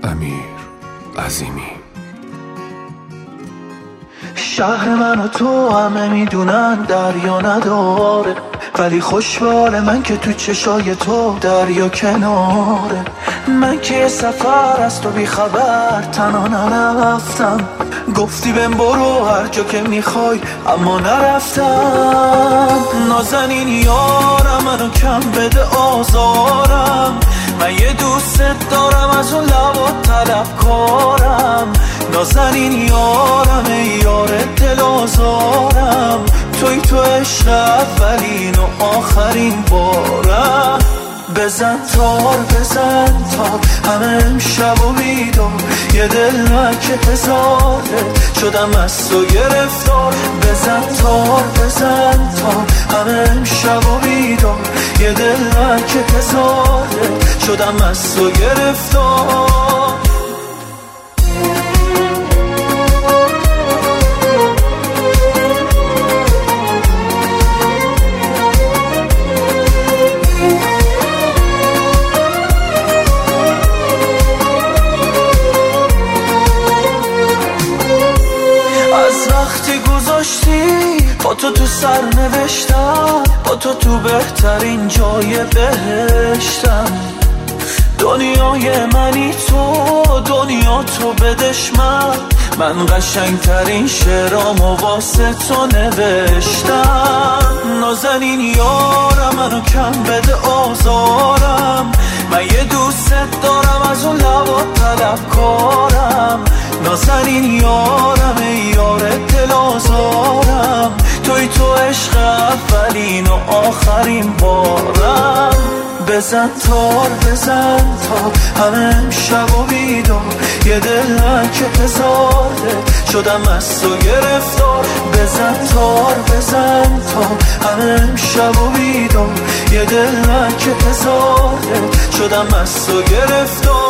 امیر عظیمی. شهر من و تو همه میدونن دریا نداره، ولی خوشبال من که تو چشای تو دریا کناره. من که یه سفر از تو بی خبر تنها نرفتم، گفتی بهم برو هر جا که میخوای اما نرفتم. نازنین یارم منو کم بده آزارم، من یه دوست دارم از اون لبات طلبکارم. نازنین یارم یار دل آزارم، توی تو عشق اولین و آخرین بارم. بزن تار بزن تا همه امشب و بیدار، یه دل که هزاره شدم از تو گرفتار. بزن تار بزن تا همه امشب و بیدار، یه دل که هزاره شدم از تو گرفتار. با تو سر نوشتم، با تو بهترین جای بهشتم. دنیای منی تو، دنیا تو بدش من قشنگترین شعرامو واسه تو نوشتم. نازنین یارم منو کم بده آزارم، من یه دوست دارم از اون لبات طلبکارم. نازنین یارم یار دل آزارم، توی تو عشق اولین و آخرین بارم. بزن تار بزن تا همه امشب و بیدار، یه دل که هزاره شدم از تو گرفتار. بزن تار بزن تا همه امشب و بیدار، یه دل که هزاره شدم از تو گرفتار.